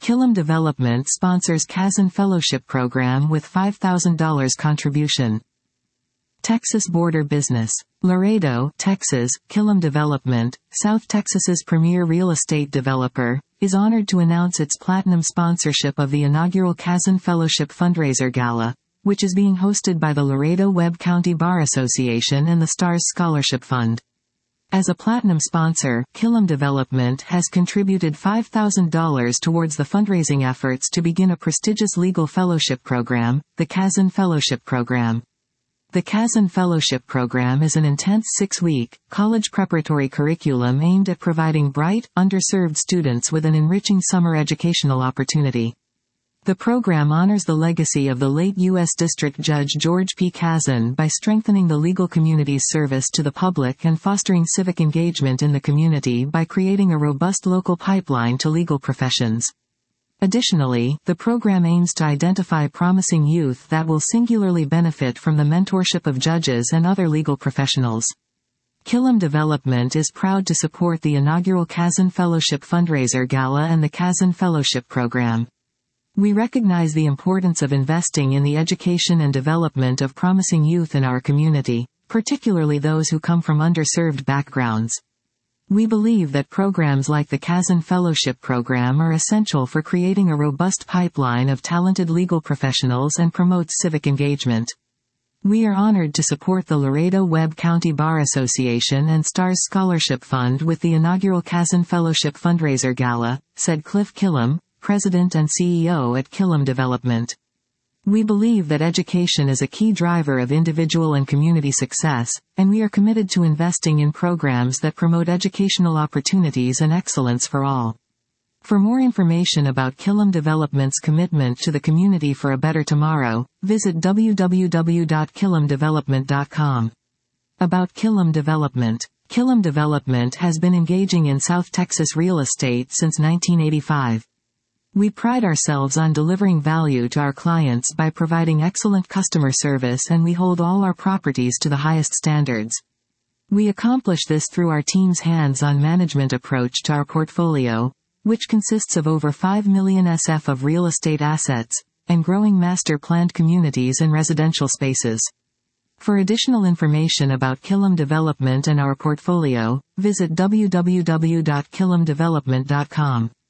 Killam Development sponsors Kazan Fellowship Program with $5,000 contribution. Texas Border Business. Laredo, Texas, Killam Development, South Texas's premier real estate developer, is honored to announce its platinum sponsorship of the inaugural Kazan Fellowship Fundraiser Gala, which is being hosted by the Laredo-Webb County Bar Association and the Stars Scholarship Fund. As a platinum sponsor, Killam Development has contributed $5,000 towards the fundraising efforts to begin a prestigious legal fellowship program, the Kazan Fellowship Program. The Kazan Fellowship Program is an intense 6-week, college preparatory curriculum aimed at providing bright, underserved students with an enriching summer educational opportunity. The program honors the legacy of the late U.S. District Judge George P. Kazan by strengthening the legal community's service to the public and fostering civic engagement in the community by creating a robust local pipeline to legal professions. Additionally, the program aims to identify promising youth that will singularly benefit from the mentorship of judges and other legal professionals. Killam Development is proud to support the inaugural Kazan Fellowship Fundraiser Gala and the Kazan Fellowship Program. We recognize the importance of investing in the education and development of promising youth in our community, particularly those who come from underserved backgrounds. We believe that programs like the Kazan Fellowship Program are essential for creating a robust pipeline of talented legal professionals and promotes civic engagement. We are honored to support the Laredo-Webb County Bar Association and Stars Scholarship Fund with the inaugural Kazan Fellowship Fundraiser Gala, said Cliff Killam, President and CEO at Killam Development. We believe that education is a key driver of individual and community success, and we are committed to investing in programs that promote educational opportunities and excellence for all. For more information about Killam Development's commitment to the community for a better tomorrow, visit www.killamdevelopment.com. About Killam Development. Killam Development has been engaging in South Texas real estate since 1985. We pride ourselves on delivering value to our clients by providing excellent customer service, and we hold all our properties to the highest standards. We accomplish this through our team's hands-on management approach to our portfolio, which consists of over 5 million SF of real estate assets, and growing master-planned communities and residential spaces. For additional information about Killam Development and our portfolio, visit www.killamdevelopment.com.